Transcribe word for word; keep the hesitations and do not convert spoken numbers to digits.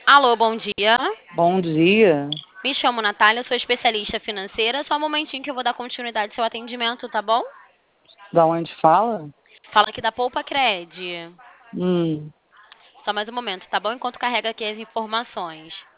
Alô, bom dia. Bom dia. Me chamo Natália, sou especialista financeira. Só um momentinho que eu vou dar continuidade ao seu atendimento, tá bom? Da onde fala? Fala aqui da Poupa Cred. Hum, Só mais um momento, tá bom? Enquanto carrega aqui as informações.